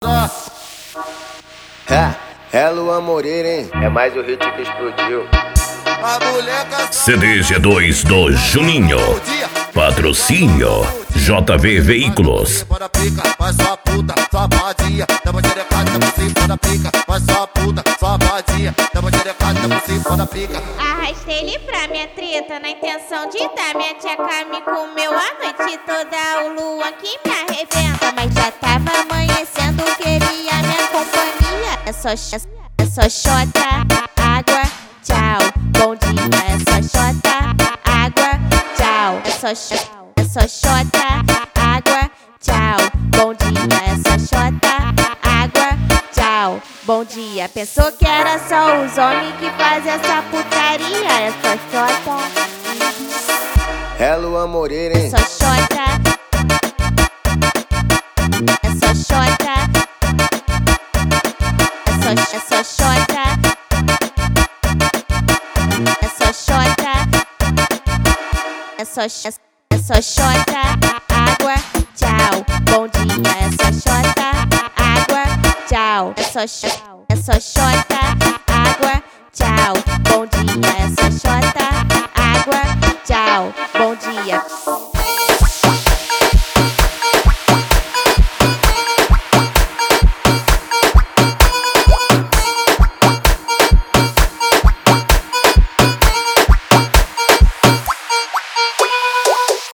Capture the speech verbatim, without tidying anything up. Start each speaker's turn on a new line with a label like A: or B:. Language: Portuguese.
A: xota.
B: É, é Luan Moreira, hein? É mais o hit que explodiu.
C: C D G dois do Juninho. Patrocínio J V Veículos.
A: Vai sua puta, sua vadia, dá uma xerecada, dá você for da pica. Vai sua puta, sua vadia, dá uma xerecada, dá você for da pica.
D: Arrastei ele pra minha treta, na intenção de dar minha tcheca. Me comeu a noite toda, o Luan que me arrebenta. Mas já tava amanhecendo, queria minha companhia. É só, é só xota, água, tchau. Bom dia, é só xota, água, tchau. É só, é só xota, água, tchau. Bom dia, é só xota, água, tchau. Bom dia, pensou que era só os homens que fazem essa putaria. É só xota,
B: É Luan Moreira,
D: é
B: hein?
D: só xota, é só xota, é só, é só xota, é só xota, é só, é, é só xota, água, tchau. Bom dia, é só xota, água, tchau. É só, é só xota, água, tchau.